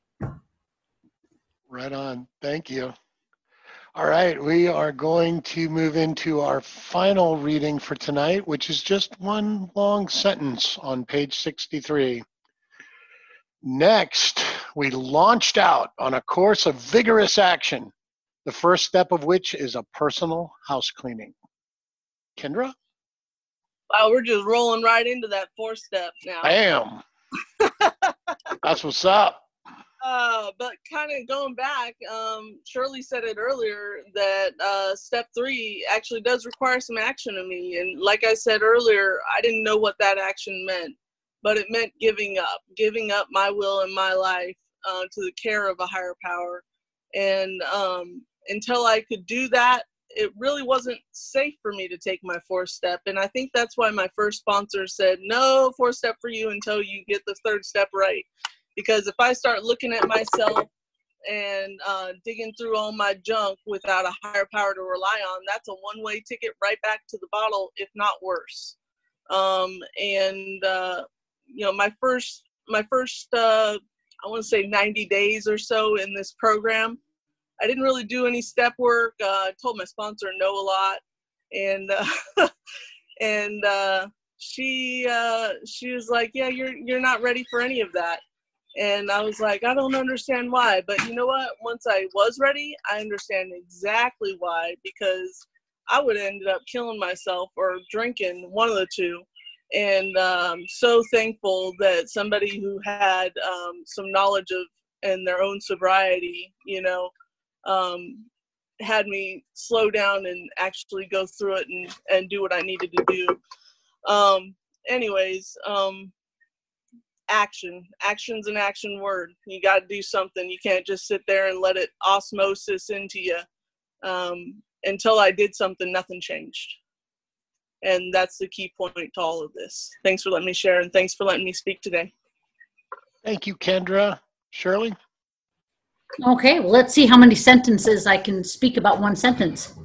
Right on. Thank you. All right, we are going to move into our final reading for tonight, which is just one long sentence on page sixty-three. Next, we launched out on a course of vigorous action, the first step of which is a personal house cleaning. Kendra? Wow, we're just rolling right into that fourth step now. Bam! That's what's up. Uh, but kind of going back, um, Shirley said it earlier that uh, step three actually does require some action of me. And like I said earlier, I didn't know what that action meant, but it meant giving up, giving up my will and my life uh, to the care of a higher power. And um, until I could do that, it really wasn't safe for me to take my fourth step. And I think that's why my first sponsor said, no fourth step for you until you get the third step right. Because if I start looking at myself and uh, digging through all my junk without a higher power to rely on, that's a one-way ticket right back to the bottle, if not worse. Um, and, uh, you know, my first, my first uh, I want to say ninety days or so in this program, I didn't really do any step work. Uh, I told my sponsor no a lot. And, uh, and uh, she, uh, she was like, yeah, you're, you're not ready for any of that. And I was like, I don't understand why. But you know what? Once I was ready, I understand exactly why. Because I would have ended up killing myself or drinking, one of the two. And um, so thankful that somebody who had um, some knowledge of and their own sobriety, you know, um, had me slow down and actually go through it and, and do what I needed to do. Um, anyways, um, action. Action's an action word. You got to do something. You can't just sit there and let it osmosis into you. Um, until I did something, nothing changed. And that's the key point to all of this. Thanks for letting me share, and thanks for letting me speak today. Thank you, Kendra. Shirley? Okay, well, let's see how many sentences I can speak about one sentence.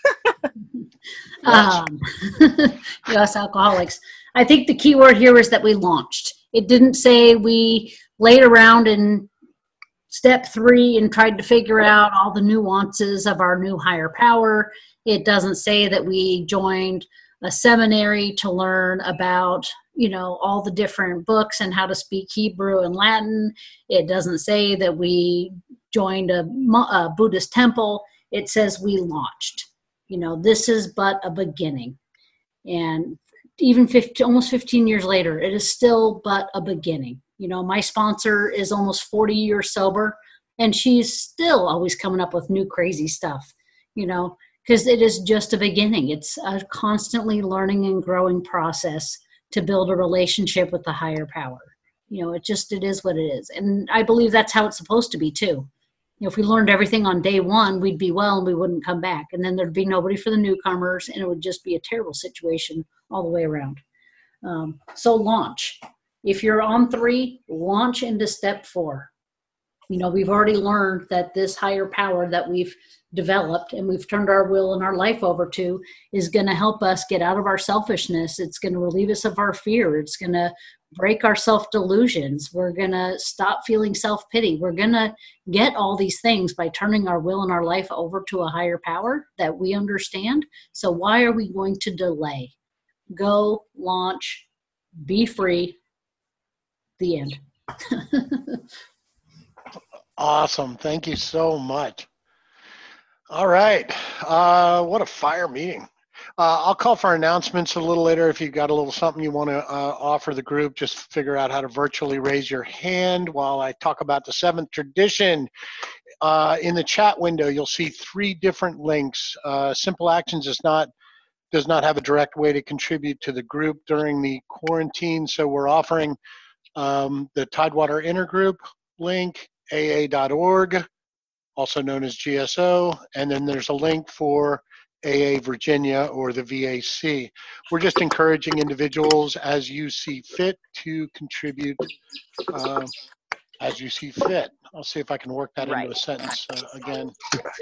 um, yes, alcoholics. I think the key word here is that we launched. It didn't say we laid around in step three and tried to figure out all the nuances of our new higher power. It doesn't say that we joined a seminary to learn about, you know, all the different books and how to speak Hebrew and Latin. It doesn't say that we joined a, a Buddhist temple. It says we launched. You know, this is but a beginning. And even fifteen, almost fifteen years later, it is still but a beginning. You know, my sponsor is almost forty years sober, And she's still always coming up with new crazy stuff, you know, because it is just a beginning. It's a constantly learning and growing process to build a relationship with the higher power. You know, it just, it is what it is. And I believe that's how it's supposed to be too. You know, if we learned everything on day one, we'd be well and we wouldn't come back. And then there'd be nobody for the newcomers, and it would just be a terrible situation all the way around. Um, so launch. If you're on three, launch into step four. You know, we've already learned that this higher power that we've developed and we've turned our will and our life over to is going to help us get out of our selfishness. It's going to relieve us of our fear. It's going to break our self-delusions. We're going to stop feeling self-pity. We're going to get all these things by turning our will and our life over to a higher power that we understand. So why are we going to delay? Go, launch, be free. The end. Awesome. Thank you so much. All right. Uh, what a fire meeting. Uh, I'll call for announcements a little later. If you've got a little something you want to uh, offer the group, just figure out how to virtually raise your hand while I talk about the seventh tradition. Uh, in the chat window, you'll see three different links. Uh, Simple Actions is not does not have a direct way to contribute to the group during the quarantine, so we're offering um, the Tidewater Intergroup link, A A dot org, also known as G S O, and then there's a link for A A Virginia or the V A C. We're just encouraging individuals as you see fit to contribute uh, as you see fit. I'll see if I can work that Right. into a sentence uh, again.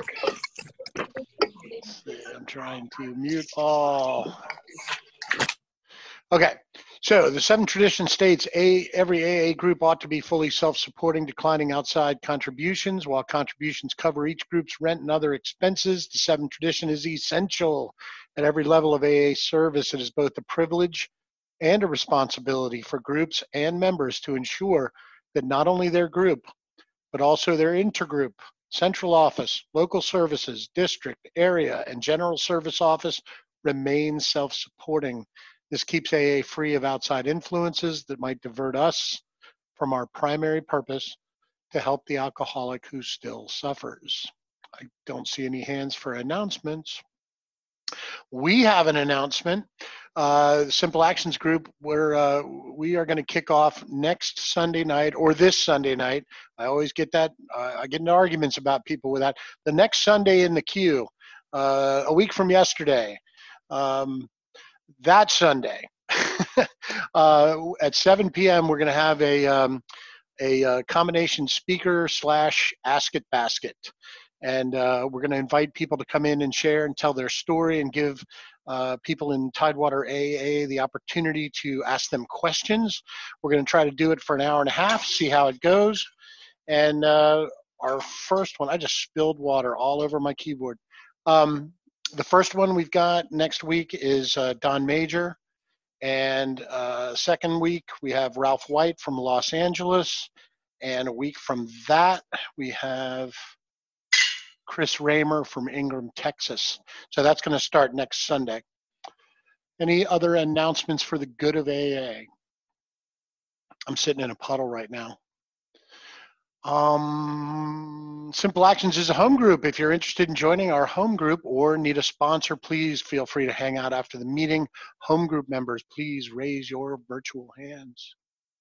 Let's see, I'm trying to mute all. Okay, so the seventh tradition states a, every A A group ought to be fully self-supporting, declining outside contributions. While contributions cover each group's rent and other expenses, the seventh tradition is essential at every level of A A service. It is both a privilege and a responsibility for groups and members to ensure that not only their group, but also their intergroup, central office, local services, district, area, and general service office remain self-supporting. This keeps A A free of outside influences that might divert us from our primary purpose to help the alcoholic who still suffers. I don't see any hands for announcements. We have an announcement. Uh, the Simple Actions Group, where uh, we are going to kick off next Sunday night, or this Sunday night. I always get that, uh, I get into arguments about people with that. The next Sunday in the queue, uh, a week from yesterday, um, that Sunday uh, at seven p m we're going to have a um, a uh, combination speaker slash ask it basket, and uh, we're going to invite people to come in and share and tell their story and give uh, people in Tidewater A A the opportunity to ask them questions. We're going to try to do it for an hour and a half, see how it goes. And uh, our first one, I just spilled water all over my keyboard. Um, The first one we've got next week is uh, Don Major. And uh, second week, we have Ralph White from Los Angeles. And a week from that, we have Chris Raymer from Ingram, Texas. So that's going to start next Sunday. Any other announcements for the good of A A? I'm sitting in a puddle right now. Um, Simple Actions is a home group. If you're interested in joining our home group or need a sponsor, please feel free to hang out after the meeting. Home group members, please raise your virtual hands.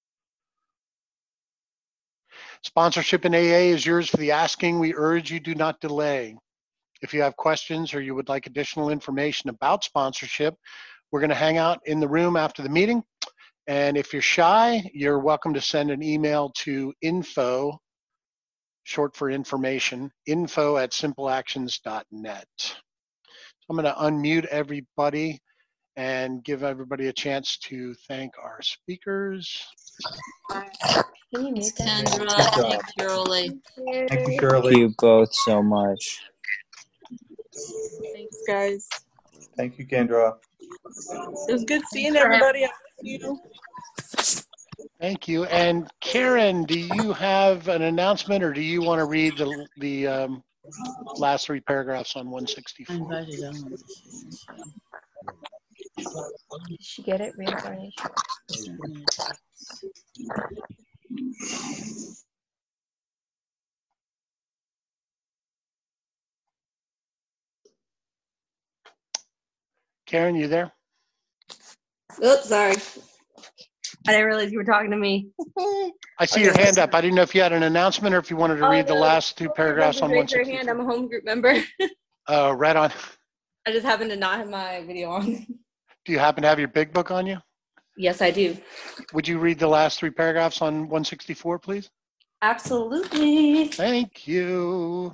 Sponsorship in A A is yours for the asking. We urge you do not delay. If you have questions or you would like additional information about sponsorship, we're going to hang out in the room after the meeting. And if you're shy, you're welcome to send an email to info, short for information, info at simple actions dot net. I'm going to unmute everybody and give everybody a chance to thank our speakers. Can you mute that? Kendra, thank you, Shirley. Thank you. Thank you both so much. Thanks, guys. Thank you, Kendra. It was good seeing Thanks for everybody. I miss you. Thank you. And Karen, do you have an announcement, or do you want to read the the um, last three paragraphs on one I sixty-four? invited Ellen. Did she get it? Reincarnation? Karen, you there? Oops, sorry. I didn't realize you were talking to me. I see Okay. your hand up. I didn't know if you had an announcement or if you wanted to Oh, read the no, last two home group paragraphs on members one raise their hand. I'm sixty-four. a home group member. Uh, right on. I just happen to not have my video on. Do you happen to have your big book on you? Yes, I do. Would you read the last three paragraphs on one sixty-four, please? Absolutely. Thank you.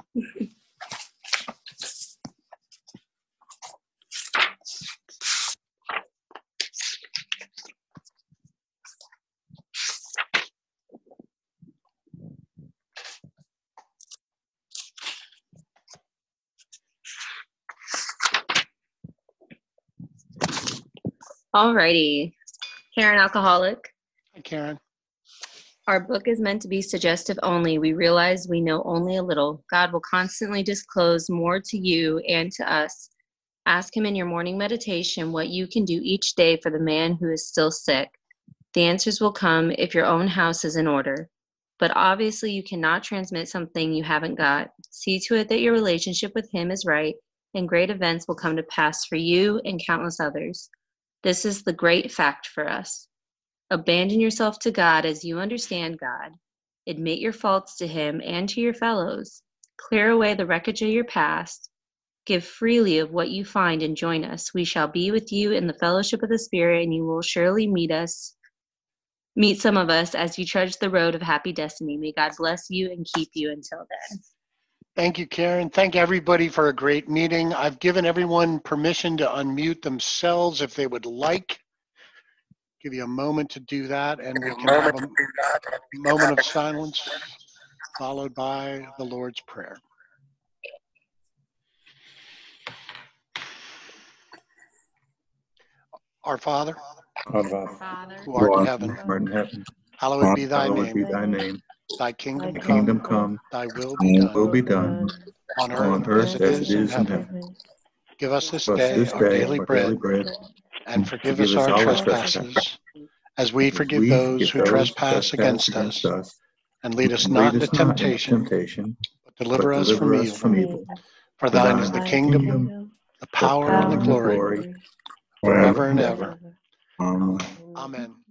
Alrighty. Karen, alcoholic. Hi, Karen. Our book is meant to be suggestive only. We realize we know only a little. God will constantly disclose more to you and to us. Ask him in your morning meditation what you can do each day for the man who is still sick. The answers will come if your own house is in order. But obviously you cannot transmit something you haven't got. See to it that your relationship with him is right, and great events will come to pass for you and countless others. This is the great fact for us. Abandon yourself to God as you understand God. Admit your faults to him and to your fellows. Clear away the wreckage of your past. Give freely of what you find and join us. We shall be with you in the fellowship of the Spirit, and you will surely meet us, meet some of us as you trudge the road of happy destiny. May God bless you and keep you until then. Thank you, Karen. Thank everybody for a great meeting. I've given everyone permission to unmute themselves if they would like. Give you a moment to do that, and we can have a moment of silence followed by the Lord's Prayer. Our Father, Our Father, Father, who art in who heaven, art in heaven, hallowed be thy hallowed be name. thy name. Thy kingdom Thy come, kingdom come, thy will be thy will done be done on on earth earth as it is in in heaven. heaven. Give us this Give us day this our day daily our daily bread, bread, and forgive forgive us us our all our trespasses, trespasses, as we as forgive we those forgive who those who trespass trespass against against us. us. And lead us And not lead into us not into temptation, temptation, but deliver but us from deliver us evil. from evil. For For thine thine is is the the kingdom, kingdom, the the power, and power, the and the glory, glory, forever and ever. Amen. Amen.